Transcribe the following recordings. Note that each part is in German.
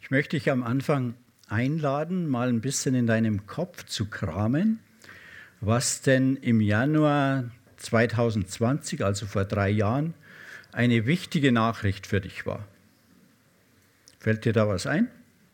Ich möchte dich am Anfang einladen, mal ein bisschen in deinem Kopf zu kramen, was denn im Januar 2020, also vor 3 Jahren, eine wichtige Nachricht für dich war. Fällt dir da was ein?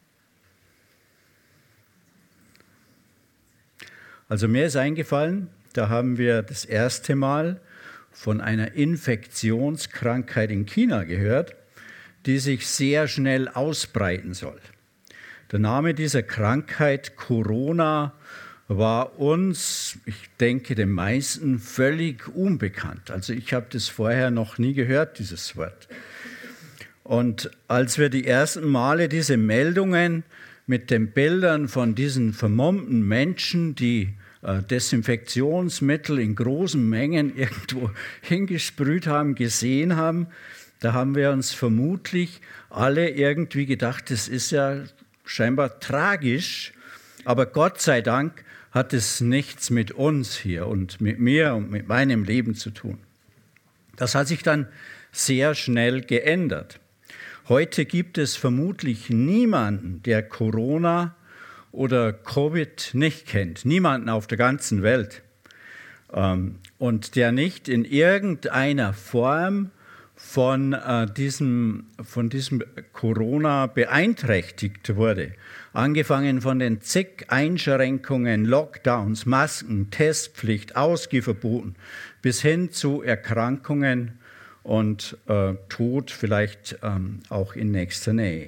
Also mir ist eingefallen, da haben wir das erste Mal von einer Infektionskrankheit in China gehört, die sich sehr schnell ausbreiten soll. Der Name dieser Krankheit, Corona, war uns, ich denke den meisten, völlig unbekannt. Also ich habe das vorher noch nie gehört, dieses Wort. Und als wir die ersten Male diese Meldungen mit den Bildern von diesen vermummten Menschen, die Desinfektionsmittel in großen Mengen irgendwo hingesprüht haben, gesehen haben, da haben wir uns vermutlich alle irgendwie gedacht, das ist ja scheinbar tragisch, aber Gott sei Dank hat es nichts mit uns hier und mit mir und mit meinem Leben zu tun. Das hat sich dann sehr schnell geändert. Heute gibt es vermutlich niemanden, der Corona oder Covid nicht kennt. Niemanden auf der ganzen Welt. Und der nicht in irgendeiner Form von diesem Corona beeinträchtigt wurde. Angefangen von den zig Einschränkungen, Lockdowns, Masken, Testpflicht, Ausgehverboten bis hin zu Erkrankungen und Tod vielleicht auch in nächster Nähe.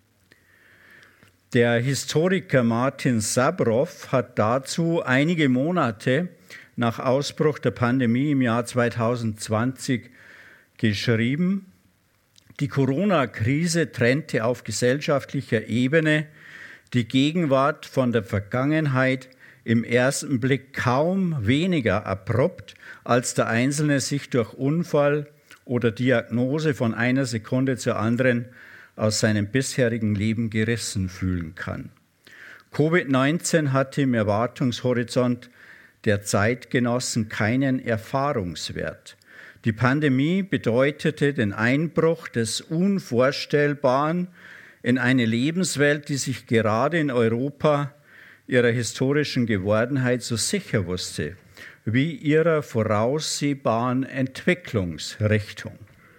Der Historiker Martin Sabrow hat dazu einige Monate nach Ausbruch der Pandemie im Jahr 2020 geschrieben: Die Corona-Krise trennte auf gesellschaftlicher Ebene die Gegenwart von der Vergangenheit im ersten Blick kaum weniger abrupt, als der Einzelne sich durch Unfall oder Diagnose von einer Sekunde zur anderen aus seinem bisherigen Leben gerissen fühlen kann. Covid-19 hatte im Erwartungshorizont der Zeitgenossen keinen Erfahrungswert. Die Pandemie bedeutete den Einbruch des Unvorstellbaren in eine Lebenswelt, die sich gerade in Europa ihrer historischen Gewordenheit so sicher wusste, wie ihrer voraussehbaren Entwicklungsrichtung.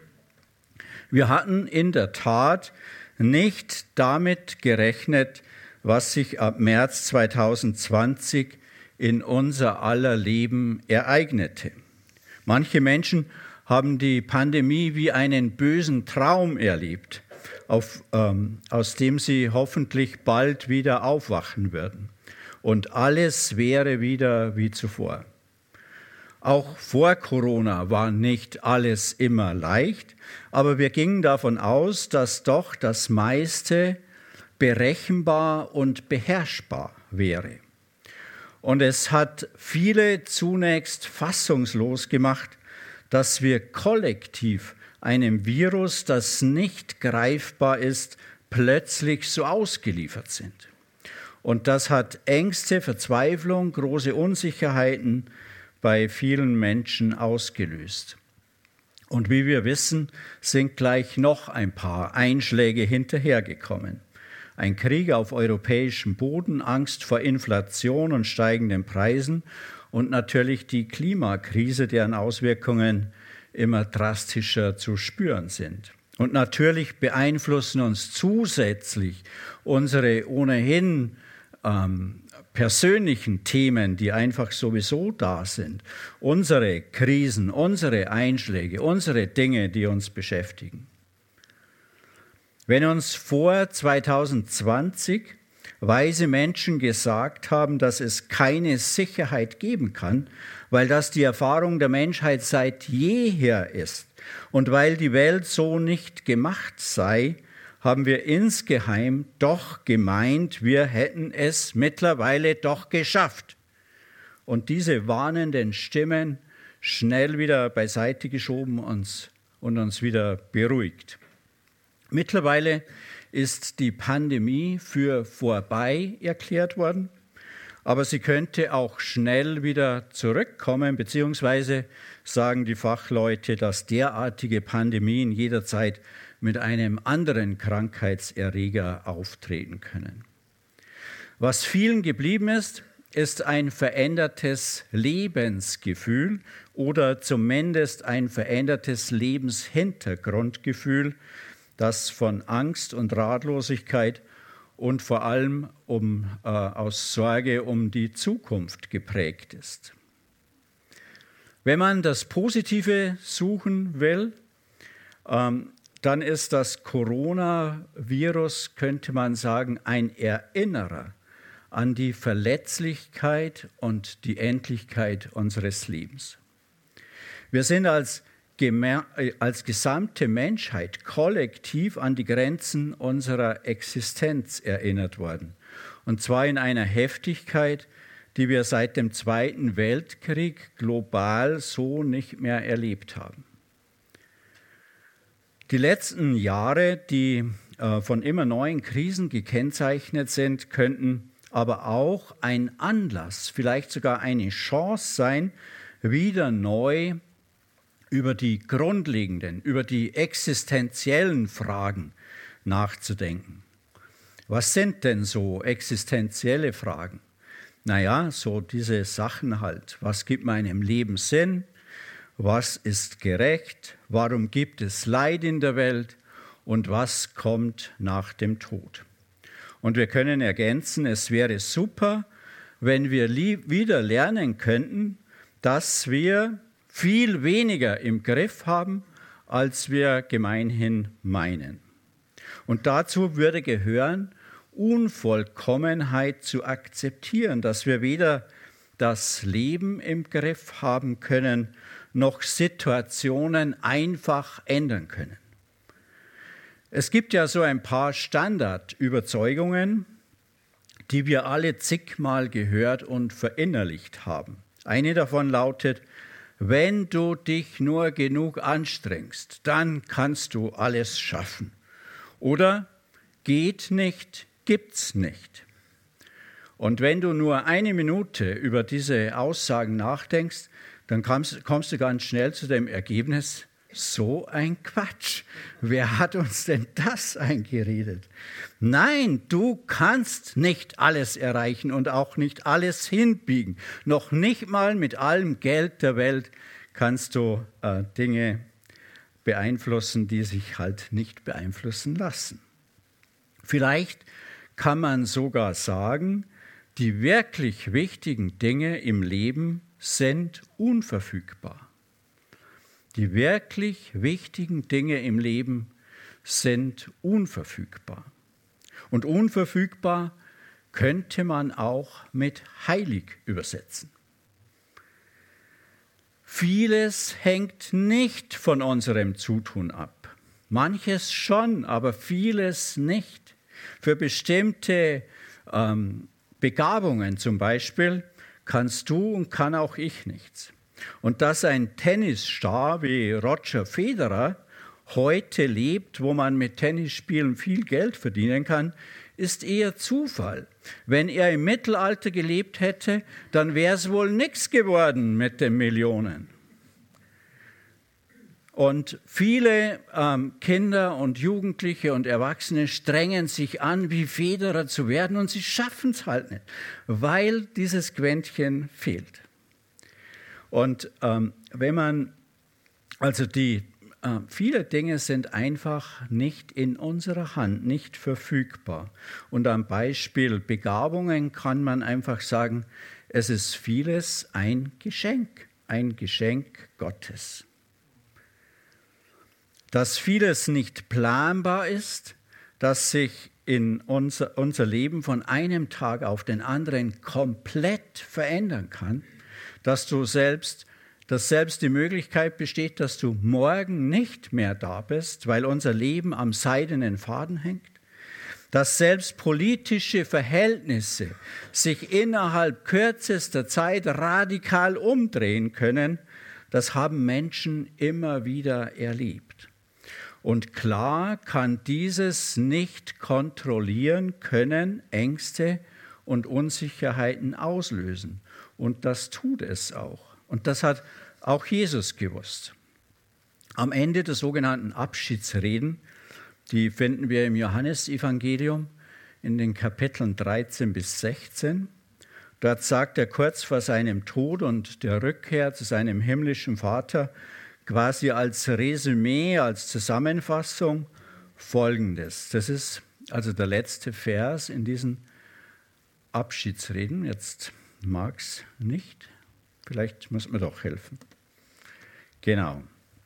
Wir hatten in der Tat nicht damit gerechnet, was sich ab März 2020 in unser aller Leben ereignete. Manche Menschen haben die Pandemie wie einen bösen Traum erlebt, aus dem sie hoffentlich bald wieder aufwachen würden. Und alles wäre wieder wie zuvor. Auch vor Corona war nicht alles immer leicht, aber wir gingen davon aus, dass doch das meiste berechenbar und beherrschbar wäre. Und es hat viele zunächst fassungslos gemacht, dass wir kollektiv einem Virus, das nicht greifbar ist, plötzlich so ausgeliefert sind. Und das hat Ängste, Verzweiflung, große Unsicherheiten bei vielen Menschen ausgelöst. Und wie wir wissen, sind gleich noch ein paar Einschläge hinterhergekommen. Ein Krieg auf europäischem Boden, Angst vor Inflation und steigenden Preisen und natürlich die Klimakrise, deren Auswirkungen immer drastischer zu spüren sind. Und natürlich beeinflussen uns zusätzlich unsere ohnehin persönlichen Themen, die einfach sowieso da sind, unsere Krisen, unsere Einschläge, unsere Dinge, die uns beschäftigen. Wenn uns vor 2020 weise Menschen gesagt haben, dass es keine Sicherheit geben kann, weil das die Erfahrung der Menschheit seit jeher ist und weil die Welt so nicht gemacht sei, haben wir insgeheim doch gemeint, wir hätten es mittlerweile doch geschafft. Und diese warnenden Stimmen schnell wieder beiseite geschoben und uns wieder beruhigt. Mittlerweile ist die Pandemie für vorbei erklärt worden, aber sie könnte auch schnell wieder zurückkommen, beziehungsweise sagen die Fachleute, dass derartige Pandemien jederzeit mit einem anderen Krankheitserreger auftreten können. Was vielen geblieben ist, ist ein verändertes Lebensgefühl oder zumindest ein verändertes Lebenshintergrundgefühl, das von Angst und Ratlosigkeit und vor allem aus Sorge um die Zukunft geprägt ist. Wenn man das Positive suchen will, dann ist das Coronavirus, könnte man sagen, ein Erinnerer an die Verletzlichkeit und die Endlichkeit unseres Lebens. Wir sind als gesamte Menschheit kollektiv an die Grenzen unserer Existenz erinnert worden. Und zwar in einer Heftigkeit, die wir seit dem Zweiten Weltkrieg global so nicht mehr erlebt haben. Die letzten Jahre, die von immer neuen Krisen gekennzeichnet sind, könnten aber auch ein Anlass, vielleicht sogar eine Chance sein, wieder neu über die grundlegenden, über die existenziellen Fragen nachzudenken. Was sind denn so existenzielle Fragen? Naja, so diese Sachen halt. Was gibt meinem Leben Sinn? Was ist gerecht? Warum gibt es Leid in der Welt? Und was kommt nach dem Tod? Und wir können ergänzen, es wäre super, wenn wir wieder lernen könnten, dass wir viel weniger im Griff haben, als wir gemeinhin meinen. Und dazu würde gehören, Unvollkommenheit zu akzeptieren, dass wir weder das Leben im Griff haben können, noch Situationen einfach ändern können. Es gibt ja so ein paar Standardüberzeugungen, die wir alle zigmal gehört und verinnerlicht haben. Eine davon lautet: Wenn du dich nur genug anstrengst, dann kannst du alles schaffen. Oder geht nicht, gibt's nicht. Und wenn du nur eine Minute über diese Aussagen nachdenkst, dann kommst du ganz schnell zu dem Ergebnis: So ein Quatsch. Wer hat uns denn das eingeredet? Nein, du kannst nicht alles erreichen und auch nicht alles hinbiegen. Noch nicht mal mit allem Geld der Welt kannst du Dinge beeinflussen, die sich halt nicht beeinflussen lassen. Vielleicht kann man sogar sagen, die wirklich wichtigen Dinge im Leben sind unverfügbar. Die wirklich wichtigen Dinge im Leben sind unverfügbar. Und unverfügbar könnte man auch mit heilig übersetzen. Vieles hängt nicht von unserem Zutun ab. Manches schon, aber vieles nicht. Für bestimmte Begabungen zum Beispiel kannst du und kann auch ich nichts. Und dass ein Tennisstar wie Roger Federer heute lebt, wo man mit Tennisspielen viel Geld verdienen kann, ist eher Zufall. Wenn er im Mittelalter gelebt hätte, dann wäre es wohl nichts geworden mit den Millionen. Und viele Kinder und Jugendliche und Erwachsene strengen sich an, wie Federer zu werden, und sie schaffen es halt nicht, weil dieses Quäntchen fehlt. Und viele Dinge sind einfach nicht in unserer Hand, nicht verfügbar. Und am Beispiel Begabungen kann man einfach sagen, es ist vieles ein Geschenk Gottes. Dass vieles nicht planbar ist, dass sich in unser Leben von einem Tag auf den anderen komplett verändern kann, dass selbst die Möglichkeit besteht, dass du morgen nicht mehr da bist, weil unser Leben am seidenen Faden hängt, dass selbst politische Verhältnisse sich innerhalb kürzester Zeit radikal umdrehen können, das haben Menschen immer wieder erlebt. Und klar kann dieses nicht kontrollieren können, Ängste und Unsicherheiten auslösen. Und das tut es auch. Und das hat auch Jesus gewusst. Am Ende der sogenannten Abschiedsreden Die finden wir im Johannesevangelium in den Kapiteln 13 bis 16. Dort sagt er kurz vor seinem Tod und der Rückkehr zu seinem himmlischen Vater quasi als Resümee, als Zusammenfassung Folgendes. Das ist also der letzte Vers in diesen Abschiedsreden. Jetzt mag es nicht. Vielleicht muss mir doch helfen. Genau.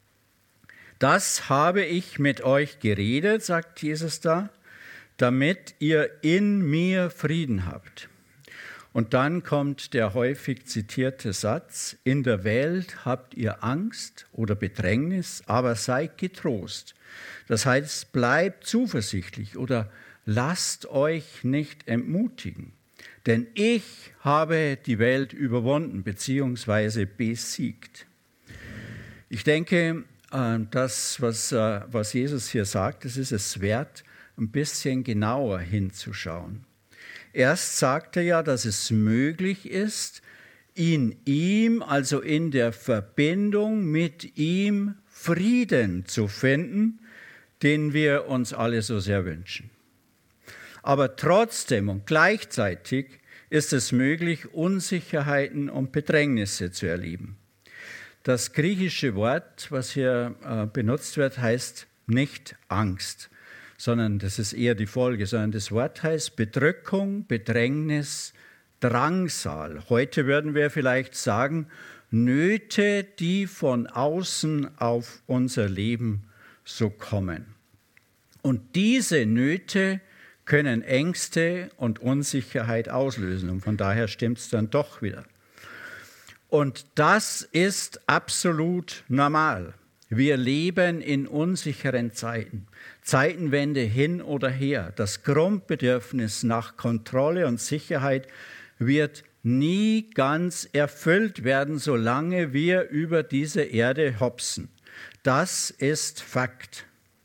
Das habe ich mit euch geredet, sagt Jesus da, damit ihr in mir Frieden habt. Und dann kommt der häufig zitierte Satz, in der Welt habt ihr Angst oder Bedrängnis, aber seid getrost. Das heißt, bleibt zuversichtlich oder lasst euch nicht entmutigen. Denn ich habe die Welt überwunden bzw. besiegt. Ich denke, das, was Jesus hier sagt, das ist es wert, ein bisschen genauer hinzuschauen. Erst sagt er ja, dass es möglich ist, in ihm, also in der Verbindung mit ihm, Frieden zu finden, den wir uns alle so sehr wünschen. Aber trotzdem und gleichzeitig ist es möglich, Unsicherheiten und Bedrängnisse zu erleben. Das griechische Wort, was hier benutzt wird, heißt nicht Angst, sondern das ist eher die Folge, sondern das Wort heißt Bedrückung, Bedrängnis, Drangsal. Heute würden wir vielleicht sagen, Nöte, die von außen auf unser Leben so kommen. Und diese Nöte können Ängste und Unsicherheit auslösen. Und von daher stimmt es dann doch wieder. Und das ist absolut normal. Wir leben in unsicheren Zeiten. Zeitenwende hin oder her. Das Grundbedürfnis nach Kontrolle und Sicherheit wird nie ganz erfüllt werden, solange wir über diese Erde hopsen. Das ist Fakt.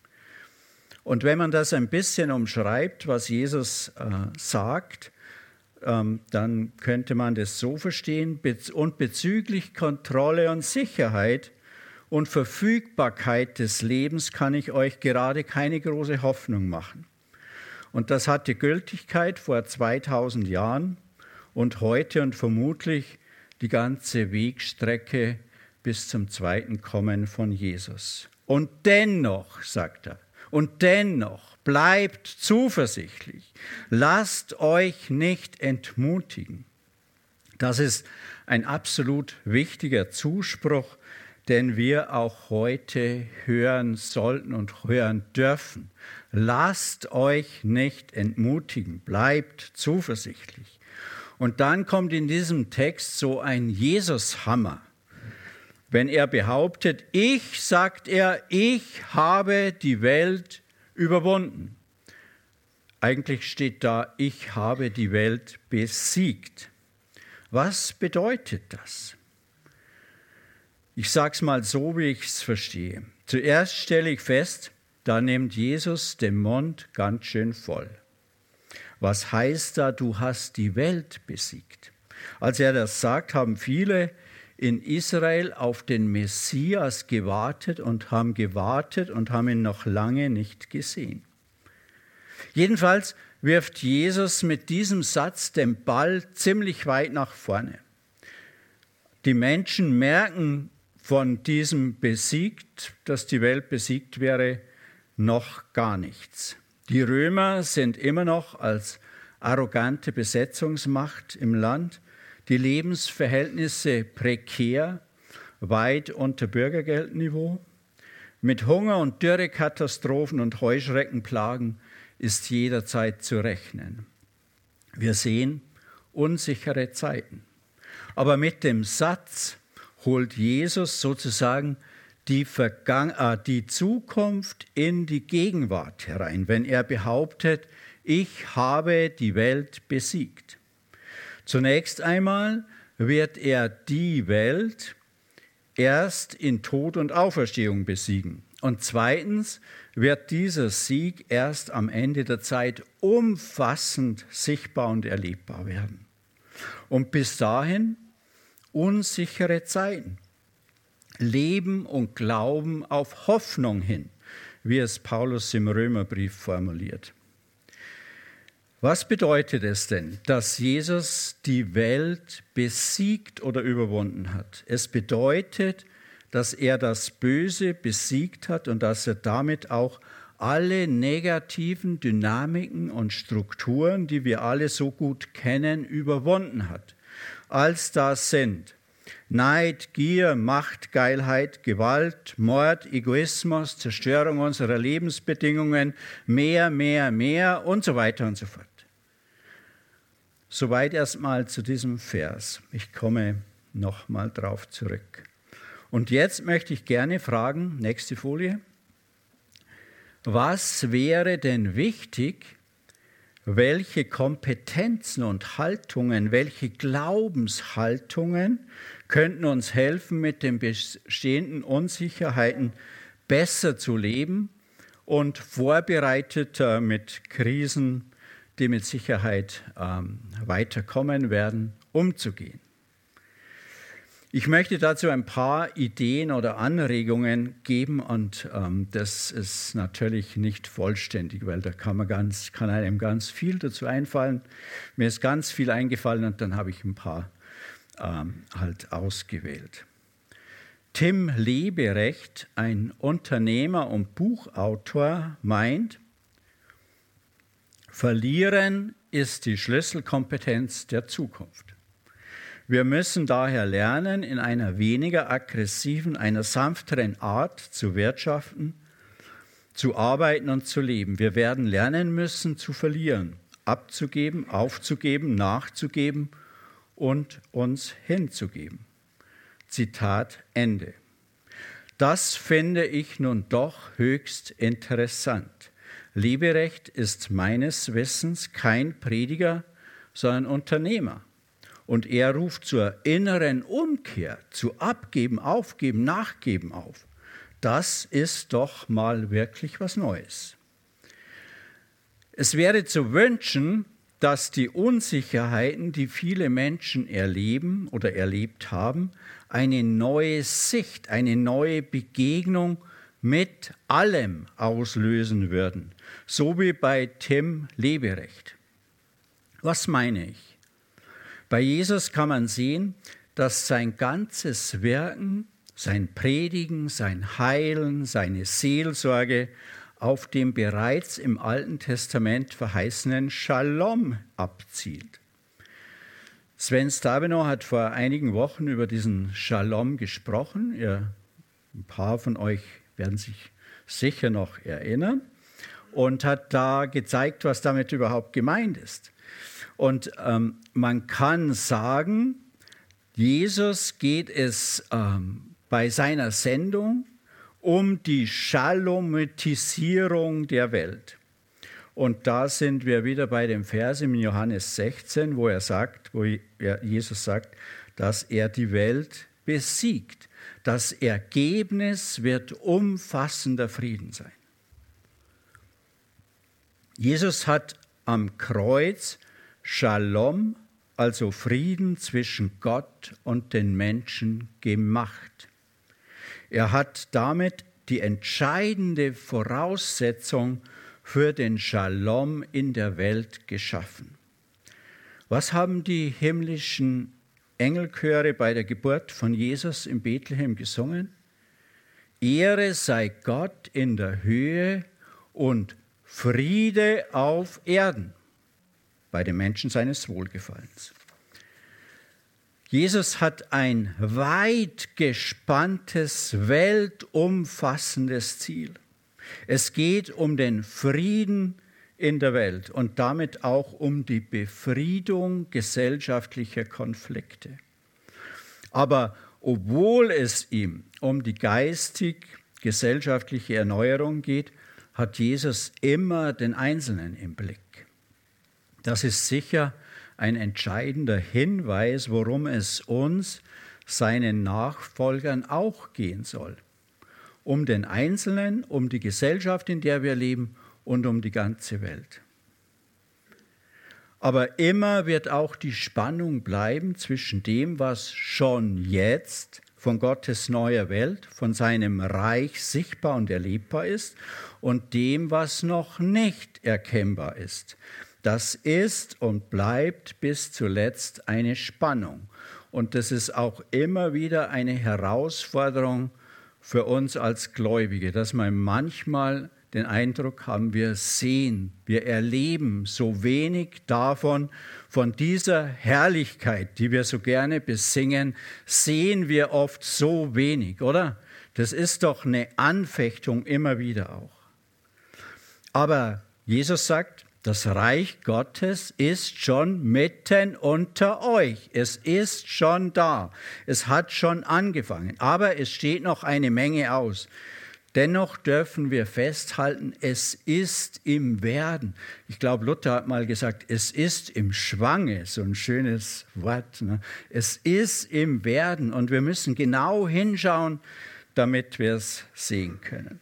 Und wenn man das ein bisschen umschreibt, was Jesus sagt, dann könnte man das so verstehen. Und bezüglich Kontrolle und Sicherheit und Verfügbarkeit des Lebens kann ich euch gerade keine große Hoffnung machen. Und das hatte Gültigkeit vor 2000 Jahren und heute und vermutlich die ganze Wegstrecke bis zum zweiten Kommen von Jesus. Und dennoch, sagt er, und dennoch bleibt zuversichtlich, lasst euch nicht entmutigen. Das ist ein absolut wichtiger Zuspruch, den wir auch heute hören sollten und hören dürfen. Lasst euch nicht entmutigen, bleibt zuversichtlich. Und dann kommt in diesem Text so ein Jesus-Hammer. Wenn er behauptet, sagt er, ich habe die Welt überwunden. Eigentlich steht da, ich habe die Welt besiegt. Was bedeutet das? Ich sage es mal so, wie ich es verstehe. Zuerst stelle ich fest, da nimmt Jesus den Mund ganz schön voll. Was heißt da, du hast die Welt besiegt? Als er das sagt, haben viele in Israel auf den Messias gewartet und haben ihn noch lange nicht gesehen. Jedenfalls wirft Jesus mit diesem Satz den Ball ziemlich weit nach vorne. Die Menschen merken von diesem besiegt, dass die Welt besiegt wäre, noch gar nichts. Die Römer sind immer noch als arrogante Besetzungsmacht im Land, die Lebensverhältnisse prekär, weit unter Bürgergeldniveau. Mit Hunger und Dürrekatastrophen und Heuschreckenplagen ist jederzeit zu rechnen. Wir sehen unsichere Zeiten. Aber mit dem Satz holt Jesus sozusagen die Zukunft in die Gegenwart herein, wenn er behauptet, ich habe die Welt besiegt. Zunächst einmal wird er die Welt erst in Tod und Auferstehung besiegen. Und zweitens wird dieser Sieg erst am Ende der Zeit umfassend sichtbar und erlebbar werden. Und bis dahin unsichere Zeiten. Leben und Glauben auf Hoffnung hin. wie es Paulus im Römerbrief formuliert. Was bedeutet es denn, dass Jesus die Welt besiegt oder überwunden hat? Es bedeutet, dass er das Böse besiegt hat und dass er damit auch alle negativen Dynamiken und Strukturen, die wir alle so gut kennen, überwunden hat. Als das sind Neid, Gier, Macht, Geilheit, Gewalt, Mord, Egoismus, Zerstörung unserer Lebensbedingungen, mehr und so weiter und so fort. Soweit erstmal zu diesem Vers. Ich komme nochmal drauf zurück. Und jetzt möchte ich gerne fragen, nächste Folie, was wäre denn wichtig, welche Kompetenzen und Haltungen, welche Glaubenshaltungen könnten uns helfen, mit den bestehenden Unsicherheiten besser zu leben und vorbereiteter mit Krisen, die mit Sicherheit weiterkommen werden, umzugehen. Ich möchte dazu ein paar Ideen oder Anregungen geben und das ist natürlich nicht vollständig, weil da kann einem ganz viel dazu einfallen. Mir ist ganz viel eingefallen und dann habe ich ein paar halt ausgewählt. Tim Leberecht, ein Unternehmer und Buchautor, meint, Verlieren ist die Schlüsselkompetenz der Zukunft. Wir müssen daher lernen, in einer weniger aggressiven, einer sanfteren Art zu wirtschaften, zu arbeiten und zu leben. Wir werden lernen müssen, zu verlieren, abzugeben, aufzugeben, nachzugeben und uns hinzugeben. Zitat Ende. Das finde ich nun doch höchst interessant. Leberecht ist meines Wissens kein Prediger, sondern Unternehmer. Und er ruft zur inneren Umkehr, zu Abgeben, Aufgeben, Nachgeben auf. Das ist doch mal wirklich was Neues. Es wäre zu wünschen, dass die Unsicherheiten, die viele Menschen erleben oder erlebt haben, eine neue Sicht, eine neue Begegnung mit allem auslösen würden, so wie bei Tim Leberecht. Was meine ich? Bei Jesus kann man sehen, dass sein ganzes Wirken, sein Predigen, sein Heilen, seine Seelsorge auf dem bereits im Alten Testament verheißenen Shalom abzielt. Sven Stabenow hat vor einigen Wochen über diesen Shalom gesprochen. Ein paar von euch werden sich sicher noch erinnern und hat da gezeigt, was damit überhaupt gemeint ist. Und man kann sagen, Jesus geht es bei seiner Sendung um die Shalomitisierung der Welt. Und da sind wir wieder bei dem Vers im Johannes 16, wo Jesus sagt, dass er die Welt besiegt. Das Ergebnis wird umfassender Frieden sein. Jesus hat am Kreuz Shalom, also Frieden zwischen Gott und den Menschen, gemacht. Er hat damit die entscheidende Voraussetzung für den Shalom in der Welt geschaffen. Was haben die himmlischen Engelchöre bei der Geburt von Jesus in Bethlehem gesungen? Ehre sei Gott in der Höhe und Friede auf Erden bei den Menschen seines Wohlgefallens. Jesus hat ein weit gespanntes, weltumfassendes Ziel. Es geht um den Frieden in der Welt und damit auch um die Befriedung gesellschaftlicher Konflikte. Aber obwohl es ihm um die geistig-gesellschaftliche Erneuerung geht, hat Jesus immer den Einzelnen im Blick. Das ist sicher ein entscheidender Hinweis, worum es uns, seinen Nachfolgern, auch gehen soll. Um den Einzelnen, um die Gesellschaft, in der wir leben und um die ganze Welt. Aber immer wird auch die Spannung bleiben zwischen dem, was schon jetzt von Gottes neuer Welt, von seinem Reich sichtbar und erlebbar ist und dem, was noch nicht erkennbar ist. Das ist und bleibt bis zuletzt eine Spannung. Und das ist auch immer wieder eine Herausforderung für uns als Gläubige, dass wir manchmal den Eindruck haben, wir sehen, wir erleben so wenig davon, von dieser Herrlichkeit, die wir so gerne besingen, sehen wir oft so wenig, oder? Das ist doch eine Anfechtung immer wieder auch. Aber Jesus sagt, das Reich Gottes ist schon mitten unter euch. Es ist schon da. Es hat schon angefangen. Aber es steht noch eine Menge aus. Dennoch dürfen wir festhalten, es ist im Werden. Ich glaube, Luther hat mal gesagt, es ist im Schwange, so ein schönes Wort. Ne? Es ist im Werden und wir müssen genau hinschauen, damit wir es sehen können.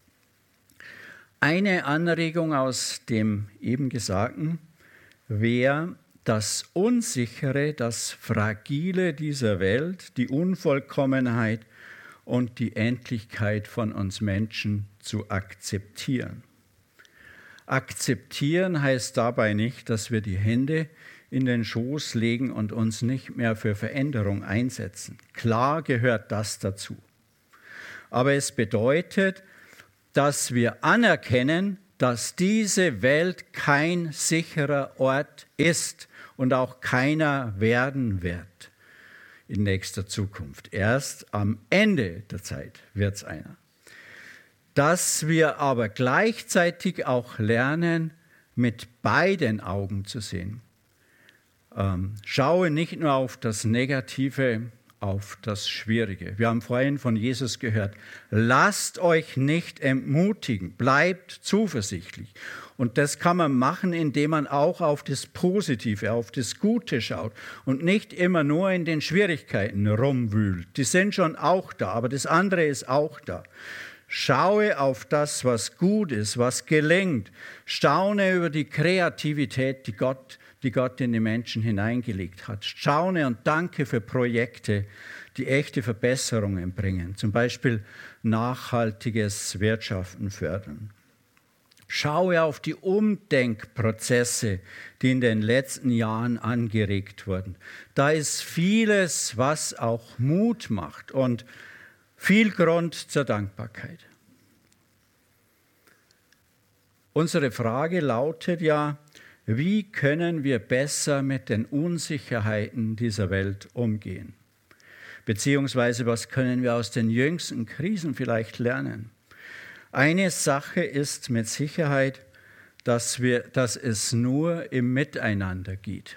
Eine Anregung aus dem eben Gesagten wäre, das Unsichere, das Fragile dieser Welt, die Unvollkommenheit und die Endlichkeit von uns Menschen zu akzeptieren. Akzeptieren heißt dabei nicht, dass wir die Hände in den Schoß legen und uns nicht mehr für Veränderung einsetzen. Klar gehört das dazu. Aber es bedeutet, dass wir anerkennen, dass diese Welt kein sicherer Ort ist und auch keiner werden wird in nächster Zukunft. Erst am Ende der Zeit wird es einer. Dass wir aber gleichzeitig auch lernen, mit beiden Augen zu sehen. Schaue nicht nur auf das Negative, auf das Schwierige. Wir haben vorhin von Jesus gehört, lasst euch nicht entmutigen, bleibt zuversichtlich. Und das kann man machen, indem man auch auf das Positive, auf das Gute schaut und nicht immer nur in den Schwierigkeiten rumwühlt. Die sind schon auch da, aber das andere ist auch da. Schaue auf das, was gut ist, was gelingt. Staune über die Kreativität, die Gott in die Menschen hineingelegt hat. Staune und danke für Projekte, die echte Verbesserungen bringen. Zum Beispiel nachhaltiges Wirtschaften fördern. Schaue auf die Umdenkprozesse, die in den letzten Jahren angeregt wurden. Da ist vieles, was auch Mut macht und viel Grund zur Dankbarkeit. Unsere Frage lautet ja, wie können wir besser mit den Unsicherheiten dieser Welt umgehen? Beziehungsweise, was können wir aus den jüngsten Krisen vielleicht lernen? Eine Sache ist mit Sicherheit, dass es nur im Miteinander geht.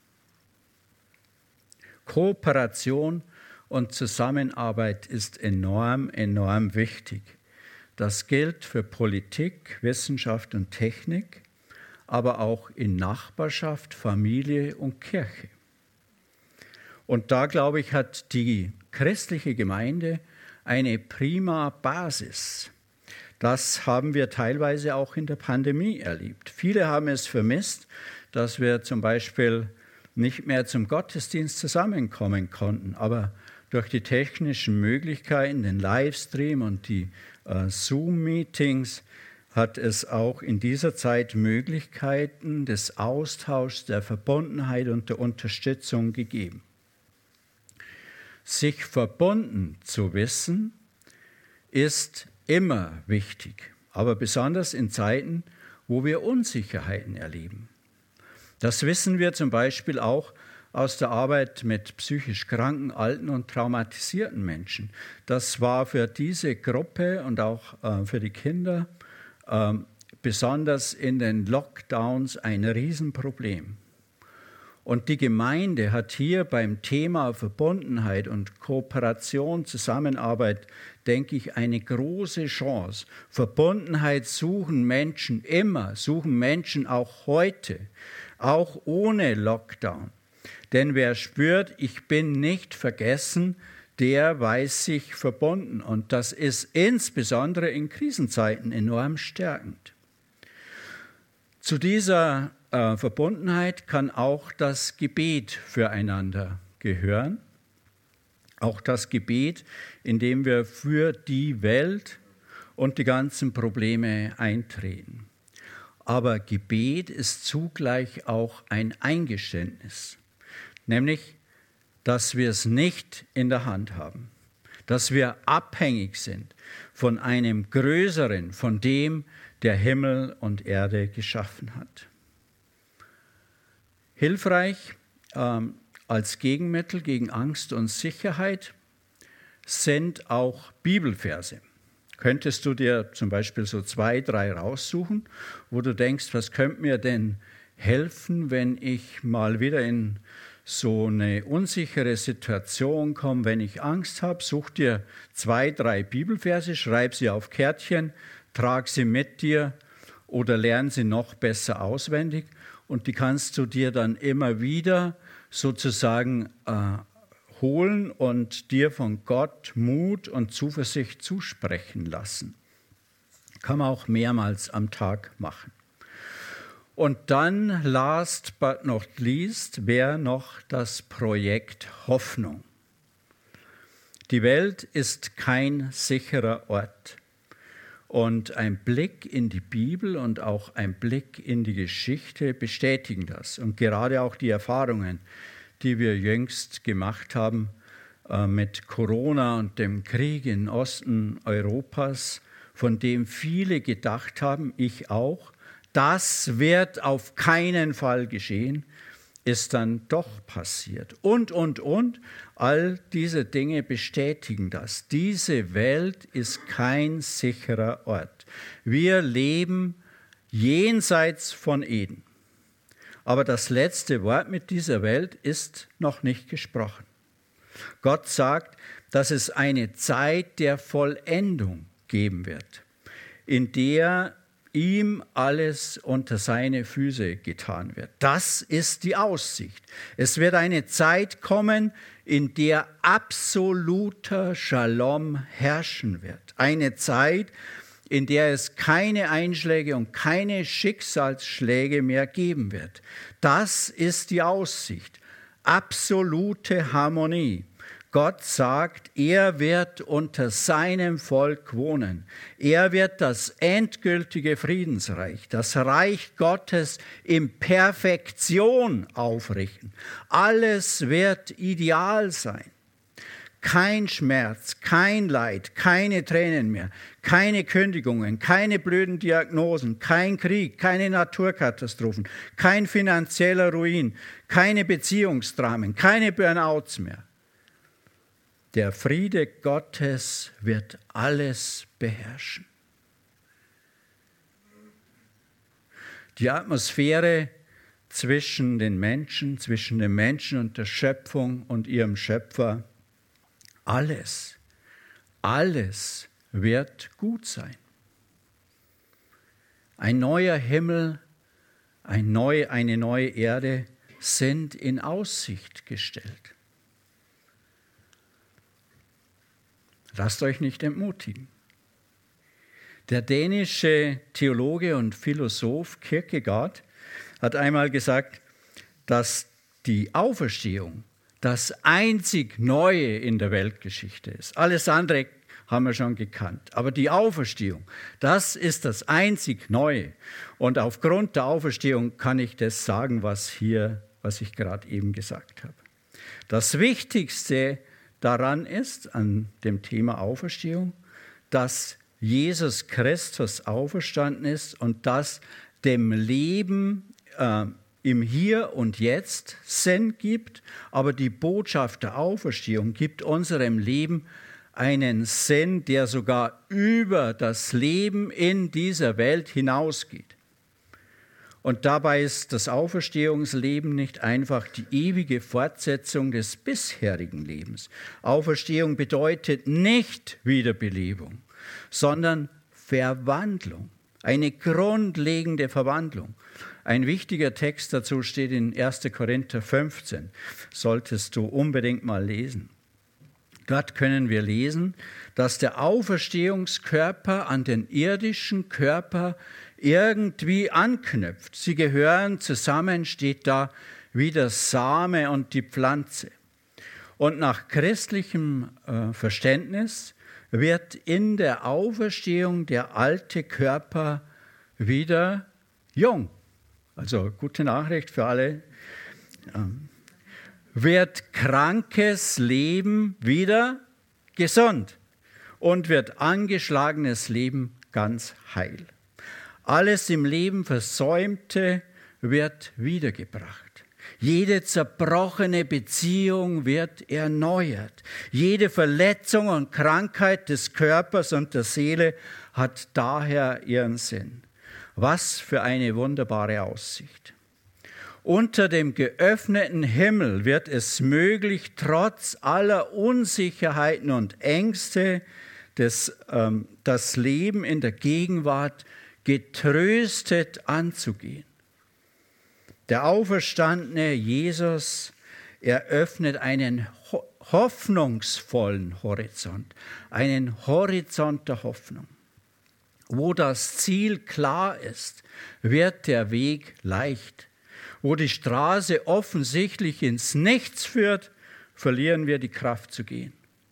Kooperation und Zusammenarbeit ist enorm, enorm wichtig. Das gilt für Politik, Wissenschaft und Technik, aber auch in Nachbarschaft, Familie und Kirche. Und da, glaube ich, hat die christliche Gemeinde eine prima Basis. Das haben wir teilweise auch in der Pandemie erlebt. Viele haben es vermisst, dass wir zum Beispiel nicht mehr zum Gottesdienst zusammenkommen konnten, aber durch die technischen Möglichkeiten, den Livestream und die Zoom-Meetings, hat es auch in dieser Zeit Möglichkeiten des Austauschs, der Verbundenheit und der Unterstützung gegeben. Sich verbunden zu wissen, ist immer wichtig, aber besonders in Zeiten, wo wir Unsicherheiten erleben. Das wissen wir zum Beispiel auch aus der Arbeit mit psychisch kranken, alten und traumatisierten Menschen. Das war für diese Gruppe und auch für die Kinder besonders in den Lockdowns ein Riesenproblem. Und die Gemeinde hat hier beim Thema Verbundenheit und Kooperation, Zusammenarbeit, denke ich, eine große Chance. Verbundenheit suchen Menschen immer, suchen Menschen auch heute, auch ohne Lockdown. Denn wer spürt, ich bin nicht vergessen, der weiß sich verbunden. Und das ist insbesondere in Krisenzeiten enorm stärkend. Zu dieser Verbundenheit kann auch das Gebet füreinander gehören. Auch das Gebet, in dem wir für die Welt und die ganzen Probleme eintreten. Aber Gebet ist zugleich auch ein Eingeständnis, nämlich, dass wir es nicht in der Hand haben, dass wir abhängig sind von einem Größeren, von dem, der Himmel und Erde geschaffen hat. Hilfreich als Gegenmittel gegen Angst und Sicherheit sind auch Bibelverse. Könntest du dir zum Beispiel so 2, 3 raussuchen, wo du denkst, was könnte mir denn helfen, wenn ich mal wieder in so eine unsichere Situation komme, wenn ich Angst habe? Such dir 2, 3 Bibelverse, schreib sie auf Kärtchen, trag sie mit dir oder lern sie noch besser auswendig und die kannst du dir dann immer wieder sozusagen holen und dir von Gott Mut und Zuversicht zusprechen lassen. Kann man auch mehrmals am Tag machen. Und dann, last but not least, wäre noch das Projekt Hoffnung. Die Welt ist kein sicherer Ort. Und ein Blick in die Bibel und auch ein Blick in die Geschichte bestätigen das. Und gerade auch die Erfahrungen, die wir jüngst gemacht haben mit Corona und dem Krieg im Osten Europas, von dem viele gedacht haben, ich auch, das wird auf keinen Fall geschehen, ist dann doch passiert. Und. All diese Dinge bestätigen das. Diese Welt ist kein sicherer Ort. Wir leben jenseits von Eden. Aber das letzte Wort mit dieser Welt ist noch nicht gesprochen. Gott sagt, dass es eine Zeit der Vollendung geben wird, in der ihm alles unter seine Füße getan wird. Das ist die Aussicht. Es wird eine Zeit kommen, in der absoluter Shalom herrschen wird. Eine Zeit, in der es keine Einschläge und keine Schicksalsschläge mehr geben wird. Das ist die Aussicht. Absolute Harmonie. Gott sagt, er wird unter seinem Volk wohnen. Er wird das endgültige Friedensreich, das Reich Gottes in Perfektion aufrichten. Alles wird ideal sein. Kein Schmerz, kein Leid, keine Tränen mehr, keine Kündigungen, keine blöden Diagnosen, kein Krieg, keine Naturkatastrophen, kein finanzieller Ruin, keine Beziehungsdramen, keine Burnouts mehr. Der Friede Gottes wird alles beherrschen. Die Atmosphäre zwischen den Menschen und der Schöpfung und ihrem Schöpfer, alles wird gut sein. Ein neuer Himmel, eine neue Erde sind in Aussicht gestellt. Lasst euch nicht entmutigen. Der dänische Theologe und Philosoph Kierkegaard hat einmal gesagt, dass die Auferstehung das einzig Neue in der Weltgeschichte ist. Alles andere haben wir schon gekannt. Aber die Auferstehung, das ist das einzig Neue. Und aufgrund der Auferstehung kann ich das sagen, was ich gerade eben gesagt habe. Das Wichtigste daran ist, an dem Thema Auferstehung, dass Jesus Christus auferstanden ist und dass dem Leben im Hier und Jetzt Sinn gibt, aber die Botschaft der Auferstehung gibt unserem Leben einen Sinn, der sogar über das Leben in dieser Welt hinausgeht. Und dabei ist das Auferstehungsleben nicht einfach die ewige Fortsetzung des bisherigen Lebens. Auferstehung bedeutet nicht Wiederbelebung, sondern Verwandlung, eine grundlegende Verwandlung. Ein wichtiger Text dazu steht in 1. Korinther 15, solltest du unbedingt mal lesen. Dort können wir lesen, dass der Auferstehungskörper an den irdischen Körper irgendwie anknüpft. Sie gehören zusammen, steht da, wie der Same und die Pflanze. Und nach christlichem Verständnis wird in der Auferstehung der alte Körper wieder jung. Also gute Nachricht für alle. Wird krankes Leben wieder gesund und wird angeschlagenes Leben ganz heil. Alles im Leben Versäumte wird wiedergebracht. Jede zerbrochene Beziehung wird erneuert. Jede Verletzung und Krankheit des Körpers und der Seele hat daher ihren Sinn. Was für eine wunderbare Aussicht. Unter dem geöffneten Himmel wird es möglich, trotz aller Unsicherheiten und Ängste, das Leben in der Gegenwart getröstet anzugehen. Der auferstandene Jesus eröffnet einen hoffnungsvollen Horizont, einen Horizont der Hoffnung. Wo das Ziel klar ist, wird der Weg leicht. Wo die Straße offensichtlich ins Nichts führt, verlieren wir die Kraft zu gehen.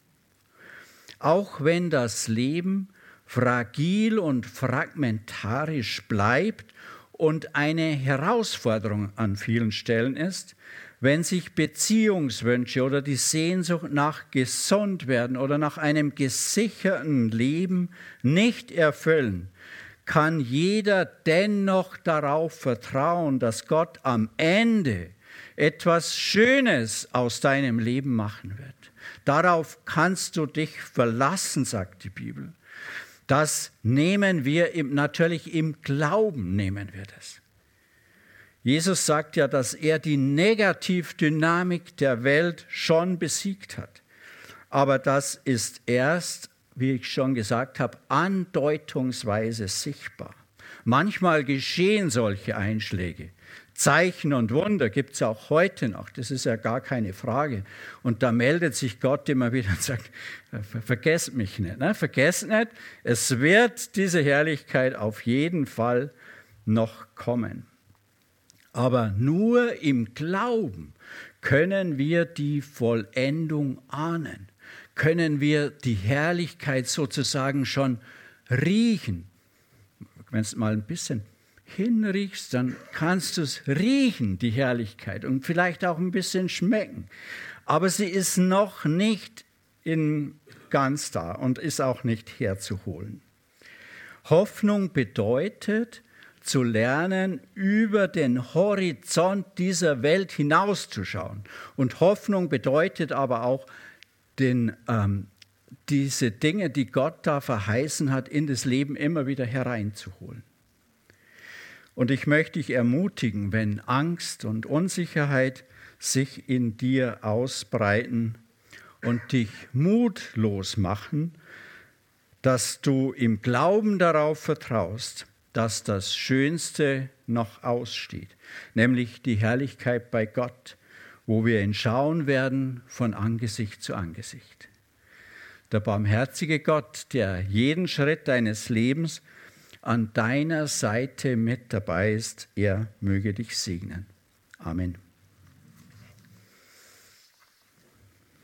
Auch wenn das Leben fragil und fragmentarisch bleibt und eine Herausforderung an vielen Stellen ist, wenn sich Beziehungswünsche oder die Sehnsucht nach Gesundwerden oder nach einem gesicherten Leben nicht erfüllen, kann jeder dennoch darauf vertrauen, dass Gott am Ende etwas Schönes aus deinem Leben machen wird. Darauf kannst du dich verlassen, sagt die Bibel. Das nehmen wir natürlich im Glauben, nehmen wir das. Jesus sagt ja, dass er die Negativdynamik der Welt schon besiegt hat. Aber das ist erst, wie ich schon gesagt habe, andeutungsweise sichtbar. Manchmal geschehen solche Einschläge. Zeichen und Wunder gibt es auch heute noch, das ist ja gar keine Frage. Und da meldet sich Gott immer wieder und sagt, vergesst mich nicht, ne? Vergesst nicht, es wird diese Herrlichkeit auf jeden Fall noch kommen. Aber nur im Glauben können wir die Vollendung ahnen, können wir die Herrlichkeit sozusagen schon riechen. Wenn es mal ein bisschen hinriechst, dann kannst du es riechen, die Herrlichkeit, und vielleicht auch ein bisschen schmecken. Aber sie ist noch nicht ganz da und ist auch nicht herzuholen. Hoffnung bedeutet, zu lernen, über den Horizont dieser Welt hinauszuschauen. Und Hoffnung bedeutet aber auch, diese Dinge, die Gott da verheißen hat, in das Leben immer wieder hereinzuholen. Und ich möchte dich ermutigen, wenn Angst und Unsicherheit sich in dir ausbreiten und dich mutlos machen, dass du im Glauben darauf vertraust, dass das Schönste noch aussteht, nämlich die Herrlichkeit bei Gott, wo wir ihn schauen werden von Angesicht zu Angesicht. Der barmherzige Gott, der jeden Schritt deines Lebens an deiner Seite mit dabei ist, er möge dich segnen. Amen.